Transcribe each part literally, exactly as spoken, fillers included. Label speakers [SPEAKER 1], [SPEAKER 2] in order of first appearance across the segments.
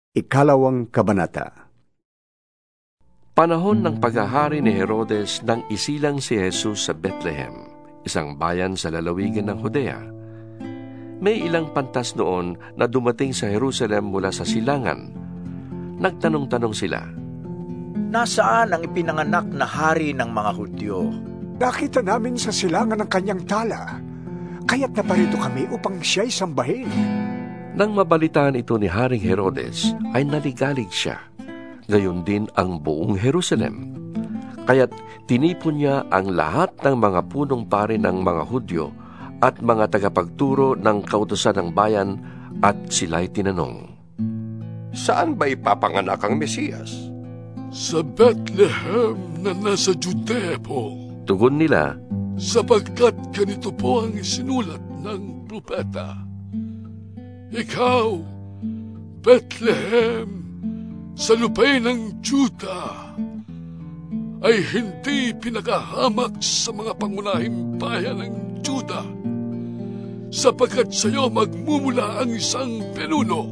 [SPEAKER 1] Ikalawang Kabanata.
[SPEAKER 2] Panahon ng paghahari ni Herodes nang isilang si Jesus sa Bethlehem, isang bayan sa lalawigan ng Judea. May ilang pantas noon na dumating sa Jerusalem mula sa silangan. Nagtanong-tanong sila,
[SPEAKER 3] "Nasaan ang ipinanganak na hari ng mga Hudyo?"
[SPEAKER 4] "Nakita namin sa silangan ng kanyang tala, kaya't naparito kami upang siya'y sambahin."
[SPEAKER 2] Nang mabalitaan ito ni Haring Herodes, ay naligalig siya. Gayon din ang buong Jerusalem. Kaya't tinipon niya ang lahat ng mga punong pari ng mga Hudyo at mga tagapagturo ng kautusan ng bayan at sila'y tinanong,
[SPEAKER 5] "Saan ba ipapanganak ang Mesiyas?"
[SPEAKER 6] "Sa Bethlehem na nasa Judea po,"
[SPEAKER 2] tugon nila,
[SPEAKER 6] "sapagkat ganito po ang isinulat ng propeta. Ikaw, Bethlehem, sa lupay ng Juda, ay hindi pinakahamak sa mga pangunahing bayan ng Juda, sapagkat sa iyo magmumula ang isang pinuno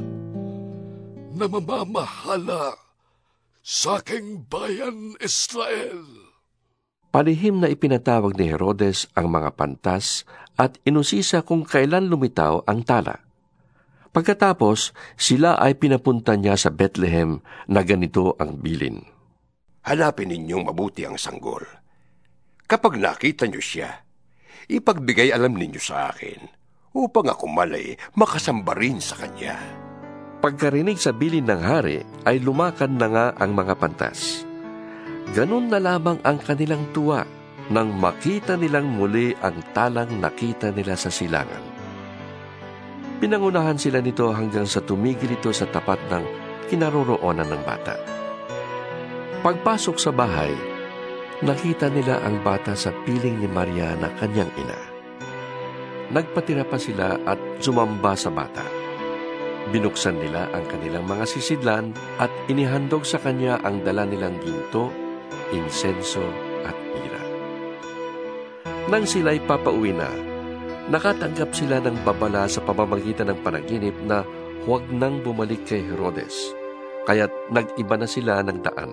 [SPEAKER 6] na mamamahala sa aking bayan Israel."
[SPEAKER 2] Palihim na ipinatawag ni Herodes ang mga pantas at inusisa kung kailan lumitaw ang tala. Pagkatapos, sila ay pinapunta niya sa Bethlehem na ganito ang bilin.
[SPEAKER 5] "Hanapin ninyong mabuti ang sanggol. Kapag nakita niyo siya, ipagbigay alam ninyo sa akin, upang ako malay makasamba rin sa kanya."
[SPEAKER 2] Pagkarinig sa bilin ng hari, ay lumakad na nga ang mga pantas. Ganun na lamang ang kanilang tuwa nang makita nilang muli ang talang nakita nila sa silangan. Pinangunahan sila nito hanggang sa tumigil ito sa tapat ng kinaroroonan ng bata. Pagpasok sa bahay, nakita nila ang bata sa piling ni Maria na kanyang ina. Nagpatira pa sila at sumamba sa bata. Binuksan nila ang kanilang mga sisidlan at inihandog sa kanya ang dala nilang ginto, insenso at mira. Nang sila'y papauwi na, nakatanggap sila ng babala sa pamamagitan ng panaginip na huwag nang bumalik kay Herodes, kaya't nag-iba na sila ng daan.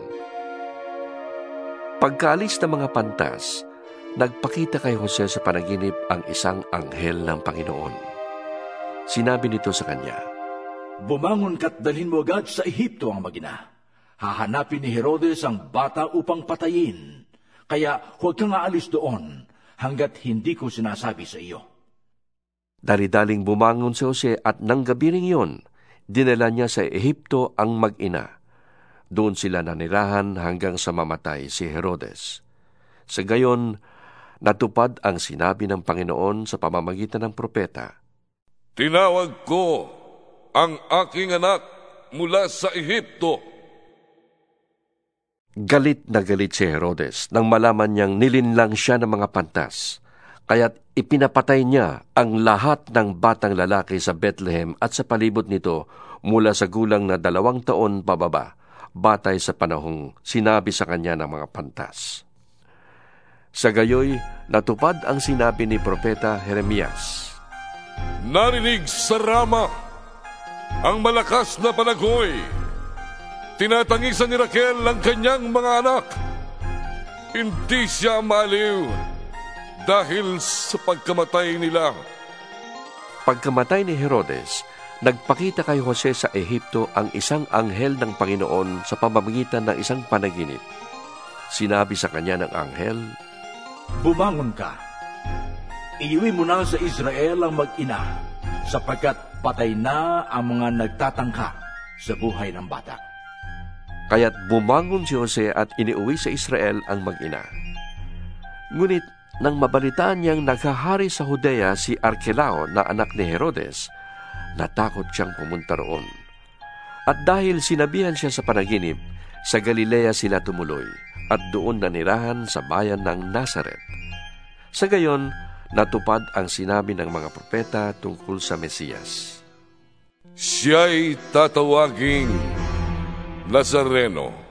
[SPEAKER 2] Pagkaalis ng mga pantas, nagpakita kay Jose sa panaginip ang isang anghel ng Panginoon. Sinabi nito sa kanya,
[SPEAKER 3] "Bumangon ka't dalhin mo agad sa Ehipto ang mag-ina. Hahanapin ni Herodes ang bata upang patayin, kaya huwag kang aalis doon hanggat hindi ko sinasabi sa iyo."
[SPEAKER 2] Dali-daling bumangon si Jose at nang gabi ring yun, dinala niya sa Ehipto ang mag-ina. Doon sila nanirahan hanggang sa mamatay si Herodes. Sa gayon, natupad ang sinabi ng Panginoon sa pamamagitan ng propeta,
[SPEAKER 6] "Tinawag ko ang aking anak mula sa Ehipto."
[SPEAKER 2] Galit na galit si Herodes nang malaman niyang nilinlang siya ng mga pantas. Kaya't ipinapatay niya ang lahat ng batang lalaki sa Bethlehem at sa palibot nito mula sa gulang na dalawang taon pababa, batay sa panahong sinabi sa kanya ng mga pantas. Sa gayoy, natupad ang sinabi ni Propeta Jeremias,
[SPEAKER 6] "Narinig sa Rama ang malakas na panagoy. Tinatangisan ni Raquel ang kanyang mga anak. Hindi siya maliw dahil sa pagkamatay nila."
[SPEAKER 2] Pagkamatay ni Herodes, nagpakita kay Jose sa Ehipto ang isang anghel ng Panginoon sa pamamagitan ng isang panaginip. Sinabi sa kanya ng anghel,
[SPEAKER 3] "Bumangon ka. Iuwi mo na sa Israel ang mag-ina, sapagkat patay na ang mga nagtatangka sa buhay ng bata."
[SPEAKER 2] Kaya't bumangon si Jose at iniuwi sa Israel ang mag-ina. Ngunit nang mabalitaan niyang naghahari sa Judea si Arkelao na anak ni Herodes, natakot siyang pumunta roon. At dahil sinabihan siya sa panaginip, sa Galilea sila tumuloy at doon nanirahan sa bayan ng Nazaret. Sa gayon, natupad ang sinabi ng mga propeta tungkol sa Mesiyas.
[SPEAKER 6] "Siya'y tatawaging Nazareno."